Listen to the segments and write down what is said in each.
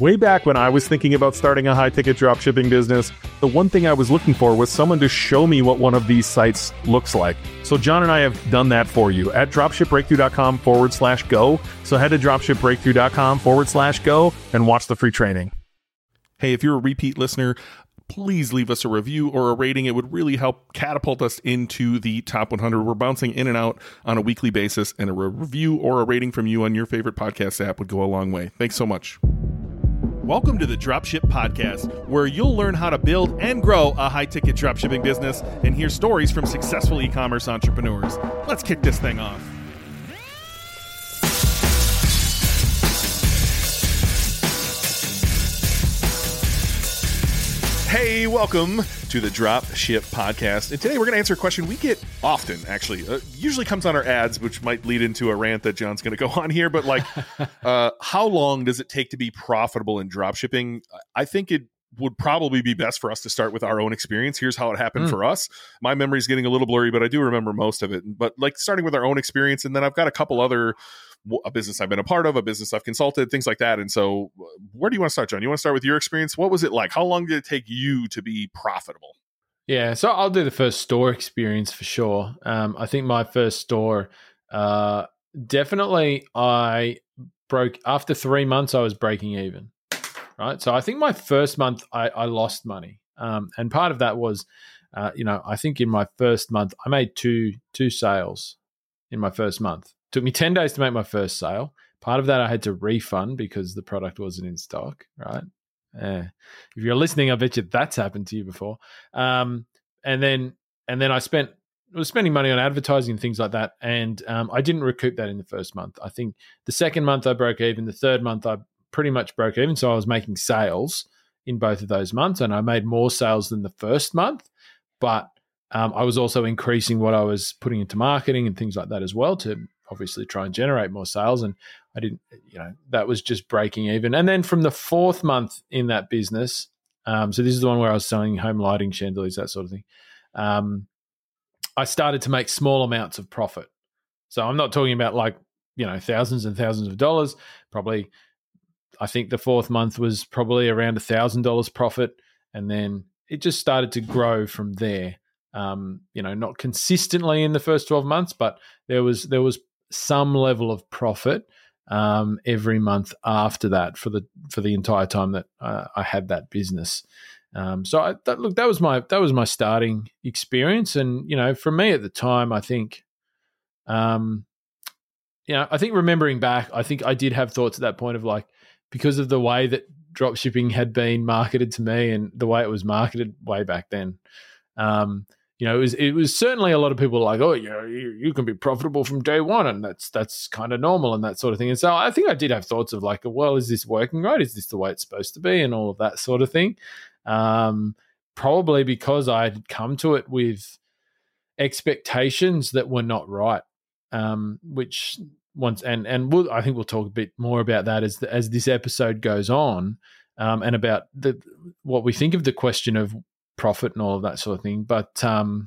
Way back when I was thinking about starting a high-ticket dropshipping business, the one thing I was looking for was someone to show me what one of these sites looks like. So John and I have done that for you at dropshipbreakthrough.com/go. So head to dropshipbreakthrough.com/go and watch the free training. Hey, if you're a repeat listener, please leave us a review or a rating. It would really help catapult us into the top 100. We're bouncing in and out on a weekly basis, and a review or a rating from you on your favorite podcast app would go a long way. Thanks so much. Welcome to the Dropship Podcast, where you'll learn how to build and grow a high-ticket dropshipping business and hear stories from successful e-commerce entrepreneurs. Let's kick this thing off. Hey, welcome to the Dropship Podcast. And today we're going to answer a question we get often, actually. Usually comes on our ads, which might lead into a rant that John's going to go on here. But how long does it take to be profitable in dropshipping? I think it would probably be best for us to start with our own experience. Here's how it happened for us. My memory is getting a little blurry, but I do remember most of it. But starting with our own experience, and then I've got a couple other a business I've been a part of, a business I've consulted, things like that. And so where do you want to start, John? You want to start with your experience? What was it like? How long did it take you to be profitable? Yeah, so I'll do the first store experience for sure. I think my first store, definitely I broke, after 3 months, I was breaking even, right? So I think my first month, I lost money. And part of that was, I think in my first month, I made two sales in my first month. Took me 10 days to make my first sale. Part of that I had to refund because the product wasn't in stock, right? If you're listening, I bet you that's happened to you before. And then I was spending money on advertising and things like that, and I didn't recoup that in the first month. I think the second month I broke even. The third month I pretty much broke even, so I was making sales in both of those months, and I made more sales than the first month, but I was also increasing what I was putting into marketing and things like that as well to obviously try and generate more sales. And I didn't, that was just breaking even. And then from the fourth month in that business, so this is the one where I was selling home lighting, chandeliers, that sort of thing. I started to make small amounts of profit. So I'm not talking about thousands and thousands of dollars. Probably, I think the fourth month was probably around $1,000 profit. And then it just started to grow from there. Not consistently in the first 12 months, but there was some level of profit every month after that for the entire time that I had that business. That was my starting experience, and for me at the time, I think, I think remembering back, I think I did have thoughts at that point of because of the way that dropshipping had been marketed to me and the way it was marketed way back then. It was certainly a lot of people like, oh, you can be profitable from day one, and that's kind of normal and that sort of thing. And so I think I did have thoughts of well, is this working right? Is this the way it's supposed to be? And all of that sort of thing. Probably because I had come to it with expectations that were not right, which once and I think we'll talk a bit more about that as this episode goes on, and about what we think of the question of profit and all of that sort of thing. But so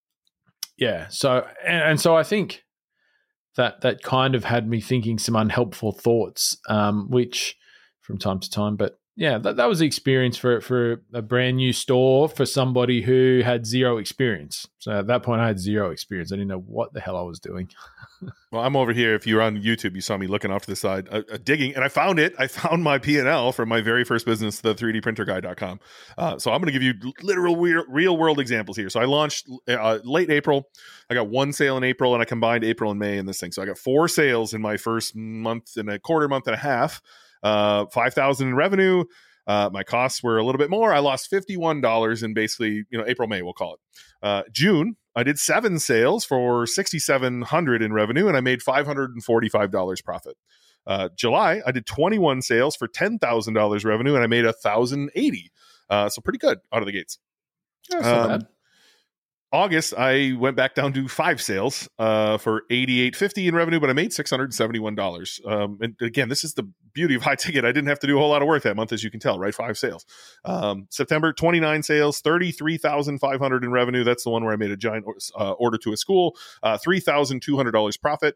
I think that kind of had me thinking some unhelpful thoughts, which from time to time. But yeah, that was the experience for a brand new store for somebody who had zero experience. So at that point, I had zero experience. I didn't know what the hell I was doing. Well, I'm over here. If you're on YouTube, you saw me looking off to the side, digging, and I found it. I found my P&L from my very first business, the 3dprinterguy.com. So I'm going to give you literal real world examples here. So I launched late April. I got one sale in April, and I combined April and May in this thing. So I got 4 sales in my first month and a quarter, month and a half, $5,000 in revenue. My costs were a little bit more. I lost $51 in basically, April, May, we'll call it. June, I did 7 sales for $6,700 in revenue, and I made $545 profit. July, I did 21 sales for $10,000 revenue, and I made $1,080. So pretty good out of the gates. That's not bad. August, I went back down to 5 sales for $88.50 in revenue, but I made $671. And again, this is the beauty of high ticket. I didn't have to do a whole lot of work that month, as you can tell, right? 5 sales. September, 29 sales, $33,500 in revenue. That's the one where I made a giant order to a school, $3,200 profit.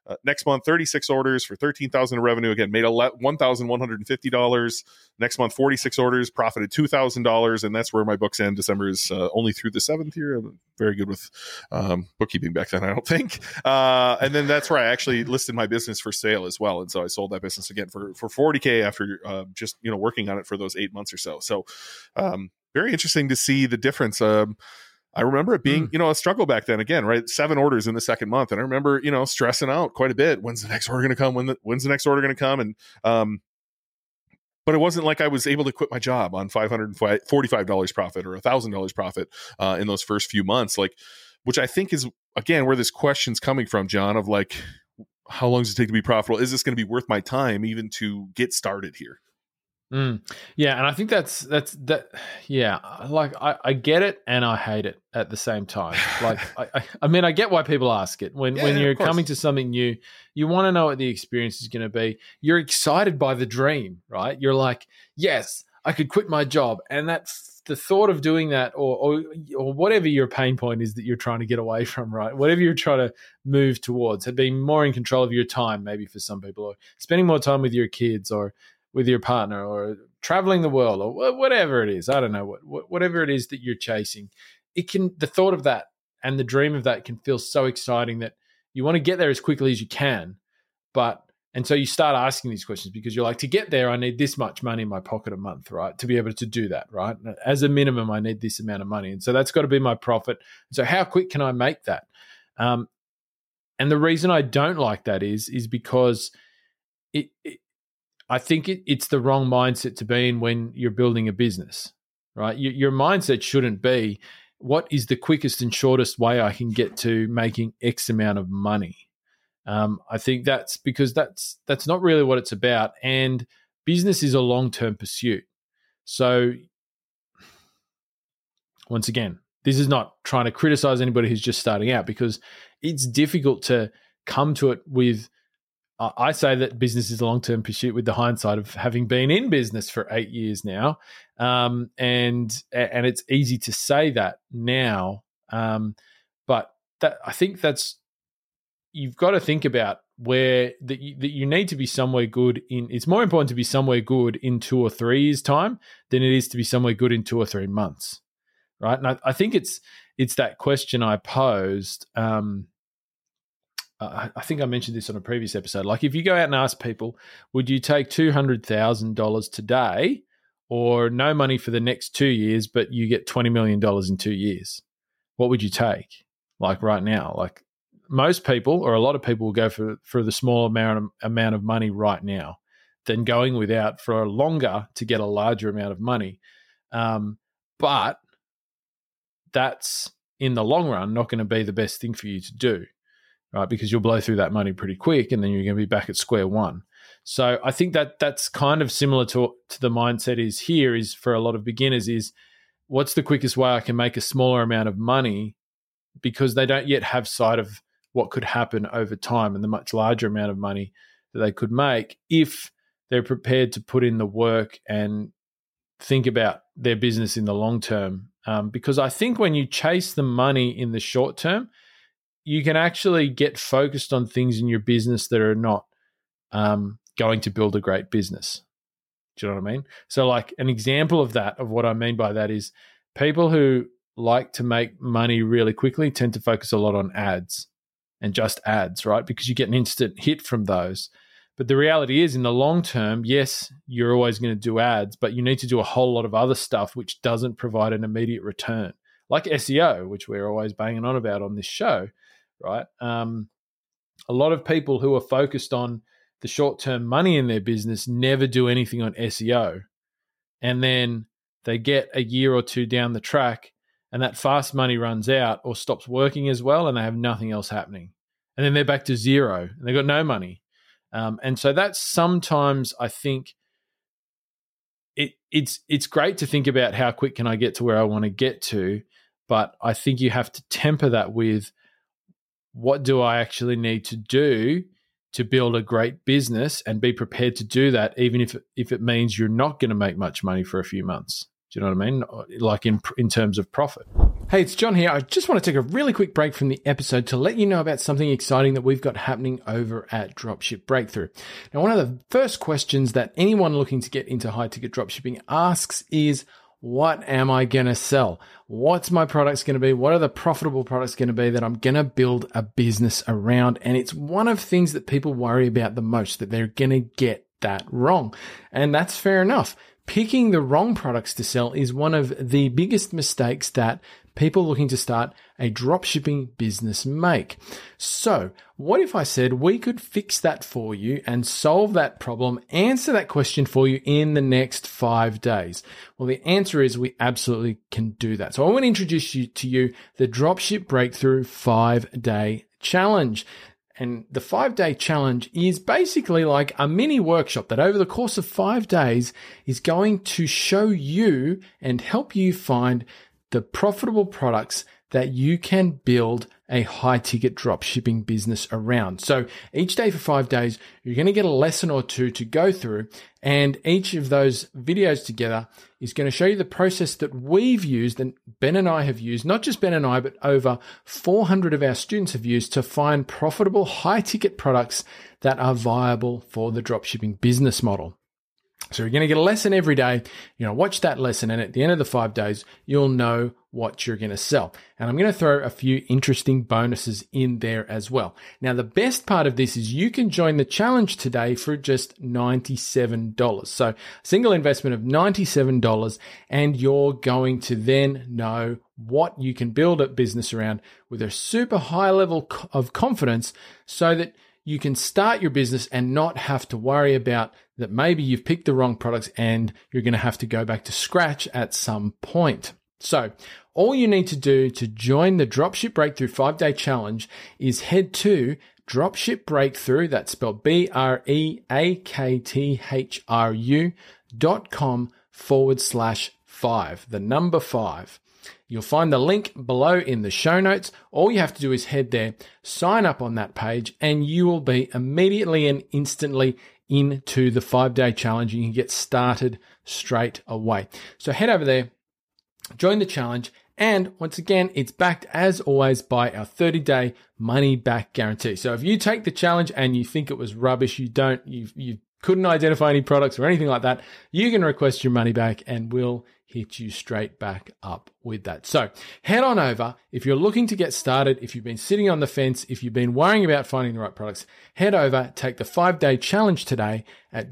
Next month, 36 orders for $13,000 of revenue. Again, made $1,150. Next month, 46 orders, profited $2,000, and that's where my books end. December is only through the 7th year. I'm very good with bookkeeping back then, I don't think. And then that's where I actually listed my business for sale as well, and so I sold that business again for $40K after just working on it for those 8 months or so. So very interesting to see the difference. I remember it being, a struggle back then. Again, right, 7 orders in the second month, and I remember, stressing out quite a bit. When's the next order going to come? When's the next order going to come? And but it wasn't like I was able to quit my job on $545 profit or $1,000 profit in those first few months, which I think is again where this question's coming from, John. Of like, how long does it take to be profitable? Is this going to be worth my time even to get started here? Yeah, and I think that's that. Yeah, I get it and I hate it at the same time. Like, I mean, I get why people ask it when you're coming to something new. You want to know what the experience is going to be. You're excited by the dream, right? You're like, yes, I could quit my job, and that's the thought of doing that, or whatever your pain point is that you're trying to get away from, right? Whatever you're trying to move towards, being more in control of your time, maybe for some people, or spending more time with your kids, or with your partner, or traveling the world, or whatever it is. I don't know, whatever it is that you're chasing. The thought of that and the dream of that can feel so exciting that you want to get there as quickly as you can. And so you start asking these questions because you're like, to get there, I need this much money in my pocket a month, right? To be able to do that, right? As a minimum, I need this amount of money. And so that's got to be my profit. So how quick can I make that? And the reason I don't like that is because I think it's the wrong mindset to be in when you're building a business, right? Your mindset shouldn't be, what is the quickest and shortest way I can get to making X amount of money? I think that's because that's not really what it's about. And business is a long-term pursuit. So once again, this is not trying to criticize anybody who's just starting out, because it's difficult to come to it with, I say that business is a long-term pursuit with the hindsight of having been in business for 8 years now. And it's easy to say that now. But I think you've got to think about where that you need to be somewhere good in. It's more important to be somewhere good in 2 or 3 years' time than it is to be somewhere good in 2 or 3 months, right? And I think it's that question I posed. I think I mentioned this on a previous episode. Like, if you go out and ask people, would you take $200,000 today, or no money for the next 2 years, but you get $20 million in 2 years? What would you take? Like right now, like most people, or a lot of people, will go for the small amount of money right now than going without for longer to get a larger amount of money. But that's, in the long run, not going to be the best thing for you to do, right? Because you'll blow through that money pretty quick, and then you're going to be back at square one. So I think that's kind of similar to the mindset is here, is for a lot of beginners, is what's the quickest way I can make a smaller amount of money, because they don't yet have sight of what could happen over time and the much larger amount of money that they could make if they're prepared to put in the work and think about their business in the long term. Because I think when you chase the money in the short term, you can actually get focused on things in your business that are not going to build a great business. Do you know what I mean? So like an example of that, of what I mean by that, is people who like to make money really quickly tend to focus a lot on ads and just ads, right? Because you get an instant hit from those. But the reality is, in the long term, yes, you're always going to do ads, but you need to do a whole lot of other stuff which doesn't provide an immediate return, like SEO, which we're always banging on about on this show, right? A lot of people who are focused on the short-term money in their business never do anything on SEO. And then they get a year or two down the track, and that fast money runs out or stops working as well, and they have nothing else happening. And then they're back to zero, and they've got no money. And so that's sometimes, I think, it's great to think about how quick can I get to where I want to get to, but I think you have to temper that with, what do I actually need to do to build a great business, and be prepared to do that, even if it means you're not going to make much money for a few months. Do you know what I mean? Like in terms of profit. Hey, it's John here. I just want to take a really quick break from the episode to let you know about something exciting that we've got happening over at Dropship Breakthrough. Now, one of the first questions that anyone looking to get into high ticket dropshipping asks is, what am I going to sell? What's my products going to be? What are the profitable products going to be that I'm going to build a business around? And it's one of the things that people worry about the most, that they're going to get that wrong. And that's fair enough. Picking the wrong products to sell is one of the biggest mistakes that people looking to start a dropshipping business make. So what if I said we could fix that for you and solve that problem, answer that question for you in the next 5 days? Well, the answer is we absolutely can do that. So I want to introduce to you the Dropship Breakthrough 5-day challenge. And the 5-day challenge is basically like a mini workshop that over the course of 5 days is going to show you and help you find the profitable products that you can build a high ticket drop shipping business around. So each day for 5 days, you're going to get a lesson or two to go through. And each of those videos together is going to show you the process that we've used and Ben and I have used, not just Ben and I, but over 400 of our students have used to find profitable high ticket products that are viable for the dropshipping business model. So you're going to get a lesson every day. You're going to watch that lesson, and at the end of the 5 days, you'll know what you're going to sell. And I'm going to throw a few interesting bonuses in there as well. Now, the best part of this is you can join the challenge today for just $97. So a single investment of $97, and you're going to then know what you can build a business around with a super high level of confidence so that you can start your business and not have to worry about that maybe you've picked the wrong products and you're going to have to go back to scratch at some point. So all you need to do to join the Dropship Breakthrough 5-day challenge is head to Dropship Breakthrough, that's spelled BREAKTHRU.com/5, the number 5. You'll find the link below in the show notes. All you have to do is head there, sign up on that page, and you will be immediately and instantly into the 5-day challenge. You can get started straight away. So head over there, join the challenge, and once again, it's backed as always by our 30-day money back guarantee. So if you take the challenge and you think it was rubbish, you couldn't identify any products or anything like that, you can request your money back and we'll hit you straight back up with that. So head on over. If you're looking to get started, if you've been sitting on the fence, if you've been worrying about finding the right products, head over, take the 5-day challenge today at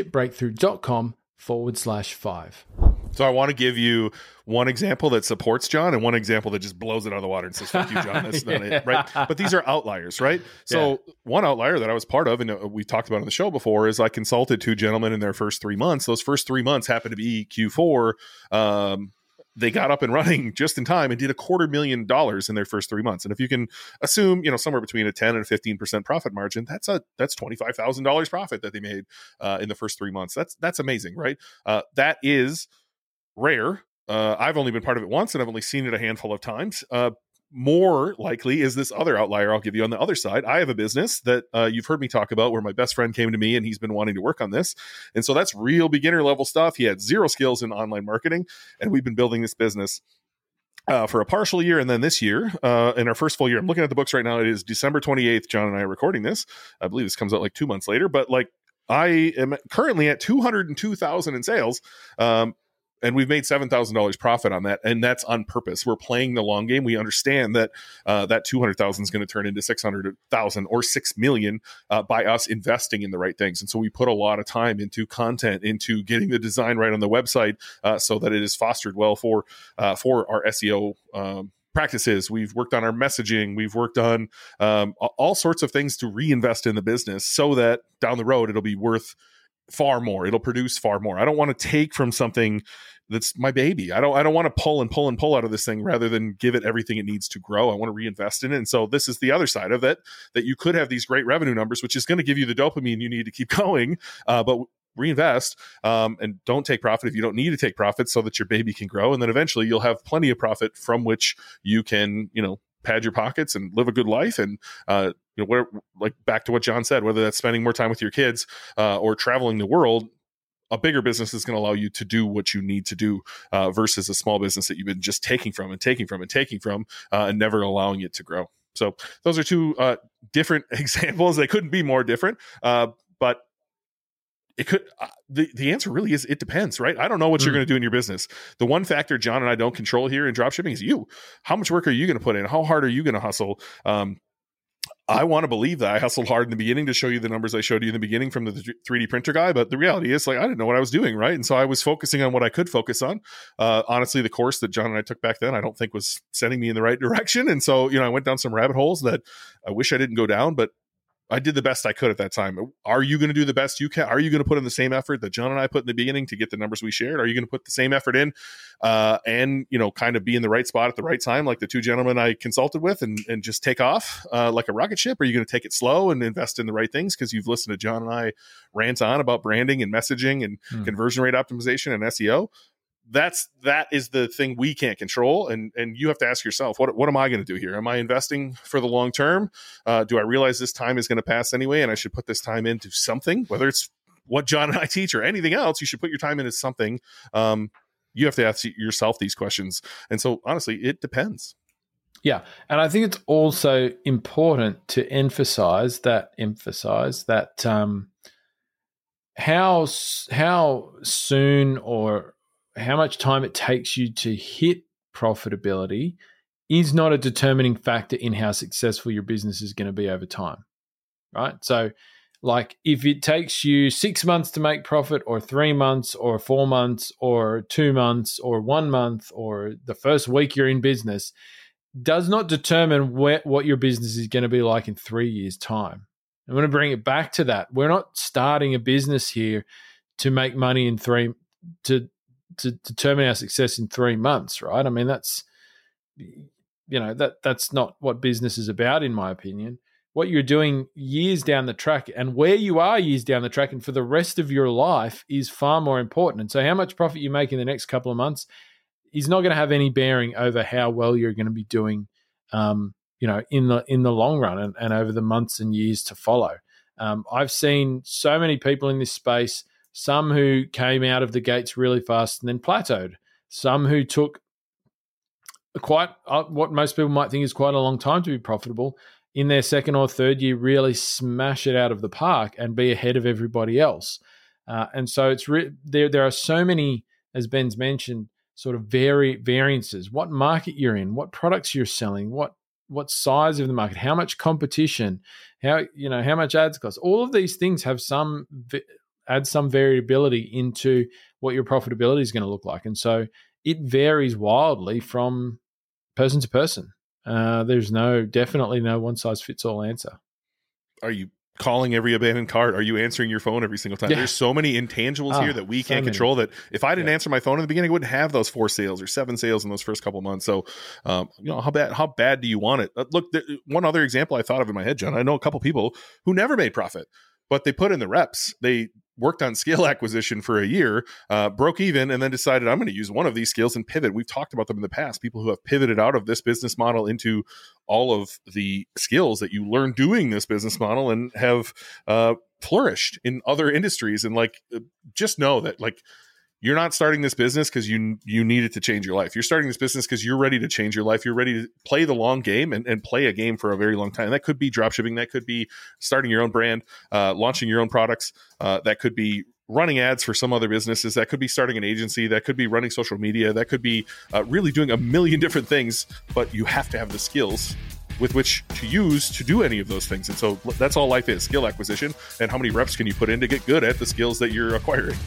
dropshipbreakthrough.com/5. So I want to give you one example that supports John and one example that just blows it out of the water and says, fuck you, John. That's not it, right? But these are outliers, right? So one outlier that I was part of, and we talked about on the show before, is I consulted 2 gentlemen in their first 3 months. Those first 3 months happened to be Q4. They got up and running just in time and did $250,000 in their first 3 months. And if you can assume, somewhere between a 10 and a 15% profit margin, that's $25,000 profit that they made in the first 3 months. That's amazing, right? That is rare. I've only been part of it once, and I've only seen it a handful of times. More likely is this other outlier I'll give you on the other side. I have a business that you've heard me talk about where my best friend came to me and he's been wanting to work on this. And so that's real beginner level stuff. He had 0 skills in online marketing, and we've been building this business for a partial year. And then this year, in our first full year, I'm looking at the books right now. It is December 28th. John and I are recording this. I believe this comes out like 2 months later, but I am currently at $202,000 in sales. And we've made $7,000 profit on that. And that's on purpose. We're playing the long game. We understand that that $200,000 is going to turn into $600,000 or $6 million by us investing in the right things. And so we put a lot of time into content, into getting the design right on the website so that it is fostered well for our SEO practices. We've worked on our messaging. We've worked on all sorts of things to reinvest in the business so that down the road, it'll be worth far more. It'll produce far more. I don't want to take from something that's my baby. I don't want to pull out of this thing rather than give it everything it needs to grow. I want to reinvest in it. And so this is the other side of it, that you could have these great revenue numbers, which is going to give you the dopamine you need to keep going. But reinvest and don't take profit if you don't need to take profit so that your baby can grow. And then eventually you'll have plenty of profit from which you can, pad your pockets and live a good life. And, back to what John said, whether that's spending more time with your kids or traveling the world, a bigger business is going to allow you to do what you need to do versus a small business that you've been just taking from and never allowing it to grow. So those are two different examples. They couldn't be more different, but it could. The answer really is it depends, right? I don't know what you're going to do in your business. The one factor John and I don't control here in dropshipping is you. How much work are you going to put in? How hard are you going to hustle? I want to believe that I hustled hard in the beginning to show you the numbers I showed you in the beginning from the 3D printer guy. But the reality is, like, I didn't know what I was doing, right? And so I was focusing on what I could focus on. Honestly, the course that John and I took back then, I don't think was sending me in the right direction. And so, I went down some rabbit holes that I wish I didn't go down, but I did the best I could at that time. Are you going to do the best you can? Are you going to put in the same effort that John and I put in the beginning to get the numbers we shared? Are you going to put the same effort in and, kind of be in the right spot at the right time, like the two gentlemen I consulted with, and just take off like a rocket ship? Are you going to take it slow and invest in the right things because you've listened to John and I rant on about branding and messaging and conversion rate optimization and SEO? That is the thing we can't control, and you have to ask yourself, what am I going to do here? Am I investing for the long term? Do I realize this time is going to pass anyway, and I should put this time into something, whether it's what John and I teach or anything else? You should put your time into something. You have to ask yourself these questions, and so honestly, it depends. Yeah, and I think it's also important to emphasize that how soon or how much time it takes you to hit profitability is not a determining factor in how successful your business is going to be over time, right? So, like, if it takes you 6 months to make profit, or 3 months, or 4 months, or 2 months, or 1 month, or the first week you're in business, does not determine what your business is going to be like in 3 years' time. I'm going to bring it back to that. We're not starting a business here to make money to determine our success in 3 months, right? I mean, that's not what business is about, in my opinion. What you're doing years down the track and where you are years down the track and for the rest of your life is far more important. And so how much profit you make in the next couple of months is not going to have any bearing over how well you're going to be doing, in the long run and over the months and years to follow. I've seen so many people in this space, some who came out of the gates really fast and then plateaued, some who took quite what most people might think is quite a long time to be profitable, in their second or third year really smash it out of the park and be ahead of everybody else. And so it's there are so many, as Ben's mentioned, sort of variances. What market you're in, what products you're selling, what size of the market, how much competition, how much ads cost. All of these things have add some variability into what your profitability is going to look like. And so it varies wildly from person to person. There's definitely no one size fits all answer. Are you calling every abandoned cart? Are you answering your phone every single time? Yeah. There's so many intangibles here that we can't control, that if I didn't answer my phone in the beginning, I wouldn't have those 4 sales or 7 sales in those first couple of months. So, how bad do you want it? Look, one other example I thought of in my head, John, I know a couple people who never made profit, but they put in the reps. They worked on scale acquisition for a year, broke even, and then decided, I'm going to use one of these skills and pivot. We've talked about them in the past, people who have pivoted out of this business model into all of the skills that you learn doing this business model and have flourished in other industries. And just know that you're not starting this business because you need it to change your life. You're starting this business because you're ready to change your life. You're ready to play the long game and play a game for a very long time. That could be dropshipping. That could be starting your own brand, launching your own products. That could be running ads for some other businesses. That could be starting an agency. That could be running social media. That could be really doing a million different things, but you have to have the skills with which to use to do any of those things. And so that's all life is, skill acquisition. And how many reps can you put in to get good at the skills that you're acquiring?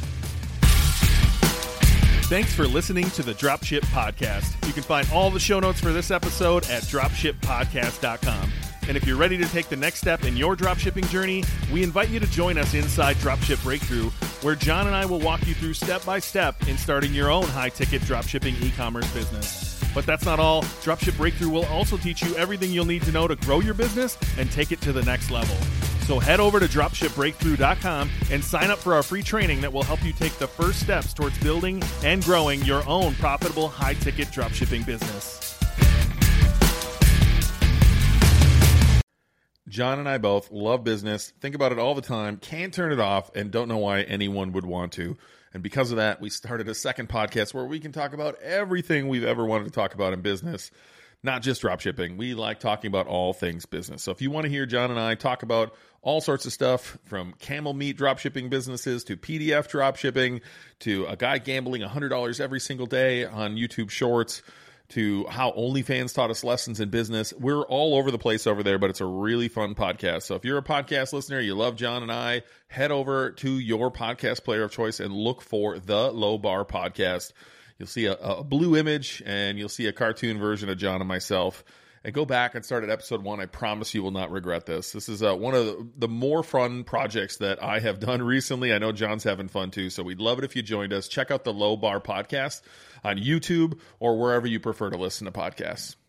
Thanks for listening to the Dropship Podcast. You can find all the show notes for this episode at dropshippodcast.com. And if you're ready to take the next step in your dropshipping journey, we invite you to join us inside Dropship Breakthrough, where John and I will walk you through step by step in starting your own high-ticket dropshipping e-commerce business. But that's not all. Dropship Breakthrough will also teach you everything you'll need to know to grow your business and take it to the next level. So head over to dropshipbreakthrough.com and sign up for our free training that will help you take the first steps towards building and growing your own profitable high-ticket dropshipping business. John and I both love business, think about it all the time, can't turn it off, and don't know why anyone would want to. And because of that, we started a second podcast where we can talk about everything we've ever wanted to talk about in business, not just dropshipping. We like talking about all things business. So if you want to hear John and I talk about all sorts of stuff, from camel meat dropshipping businesses to PDF dropshipping to a guy gambling $100 every single day on YouTube Shorts, to how OnlyFans taught us lessons in business. We're all over the place over there, but it's a really fun podcast. So if you're a podcast listener, you love John and I, head over to your podcast player of choice and look for the Low Bar Podcast. You'll see a blue image, and you'll see a cartoon version of John and myself. And go back and start at episode 1. I promise you will not regret this. This is one of the more fun projects that I have done recently. I know John's having fun too, so we'd love it if you joined us. Check out the Low Bar Podcast on YouTube or wherever you prefer to listen to podcasts.